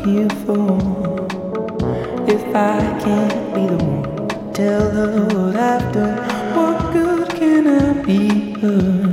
here for? If I can't be the one to tell her what I've done, what good can I be her?